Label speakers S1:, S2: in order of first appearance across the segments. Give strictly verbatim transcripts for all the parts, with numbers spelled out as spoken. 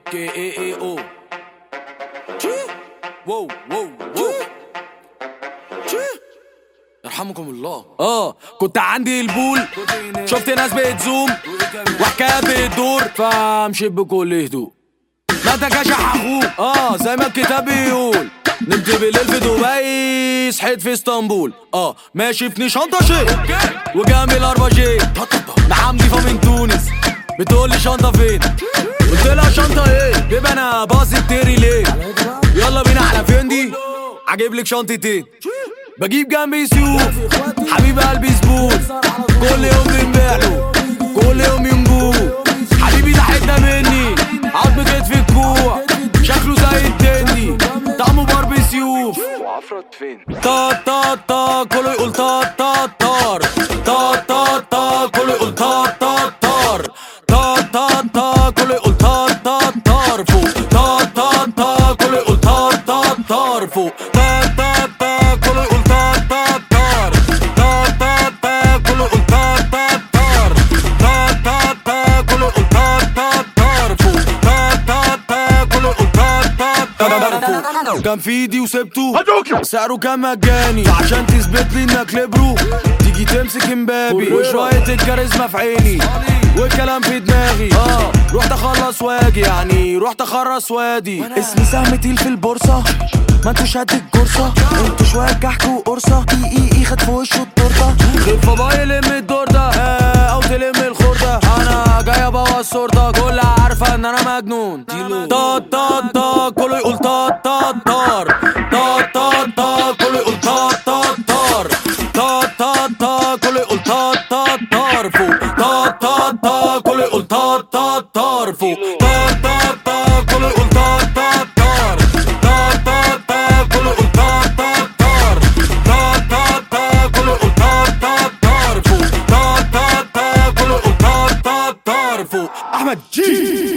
S1: كي اي اي او واو واو واو يرحمكم الله. اه كنت عندي البول، شفت ناس بتزوم وحكايه بتدور، فمشيت بكل هدوء. ما تكشح اخوك اه زي ما الكتاب بيقول. نمت بالليل في دبي، صحيت في اسطنبول. اه ماشي في شنطه شيك وجنبي الاربعه جي. نعم ضيفه من تونس بتقول لي شنطه فين؟ قلت لها شنطه ايه؟ بيبقى انا باصي بتيري ليه؟ يلا بينا على فين دي؟ عجيب لك شنطتين، بجيب جنبي سيوف، حبيب قلبي زبون، كل يوم بنبيعله كل يوم ينبوه. حبيبي ده حته مني، عظم كتف الكوع، شكله زي التندي، طعمه باربي سيوف.
S2: وعفرت فين؟
S1: تا تا تا كله يقول تا تا تار، تا تا تا كله يقول تا تا تار، تا تا تا كله يقول تا تا تار فوق، تا تا تا كله يقول تا تا تار فوق، تا تا تا كله يقول تا تا تار، تا تا تا كله يقول تا تا تار، تا تا تا كله يقول تا تا تار فوق، تا تا تا كله يقول تا تا تار فوق. كان في ايدي وسبته سعره كان مجاني، عشان تثبت لي انك ليبرو تيجي تمسك امبابي وشوية الكاريزما في عيني والكلام في دماغي. اه رحت اخلص واجي، يعني رحت اخرس وادي.
S3: اسمي سهم تقيل في البورصة، ما انتوش قد الجرصة، انتوا شوية كحك وقرصة. اي اي اي خد في وشه التورتة،
S1: غير فضاي يلم الدور ده آه او تلم الخردة. انا جاي ابوظ صورتك، كلها عارفة ان انا مجنون. تا تا تا كله يقول تا تا تار، تا تا تا كله يقول تا تا تار، تا تا تا كله يقول تا تا تار فوق، تا تا تا كله يقول تا تا تار فوق، تا تا تا كله يقول تا تا تار، تا تا تا كله يقول تا تا تار، تا تا تا كله يقول تا تا تار فوق، تا تا تا كله يقول تا تا تار فوق. احمد جي.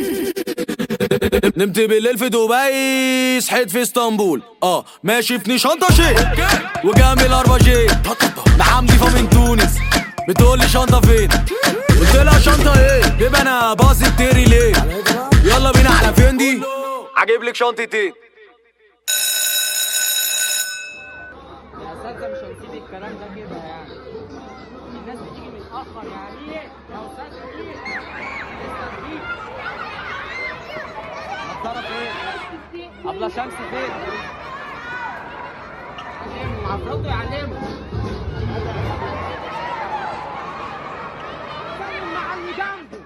S1: نمت بالليل في دبي، صحيت في اسطنبول. اه ماشي في شنطه شيك وجنبي الاربعه جي. نعم ضيفه من تونس بتقول لي شنطه فين؟ قلت لها شنطه ايه؟ بيبقى انا باصي بتيري ليه؟ يلا بينا على فين دي؟ عجيب لك شنطتين.
S4: يا اساتذه مش هنسيب الكلام ده كده، يعني الناس بتيجي متاخر. يعني ايه يا استاذ؟ ايه الطرف ايه؟ ابله شمس فين؟ علموا عفروتو يعلموا. سلم مع اللي جنبه.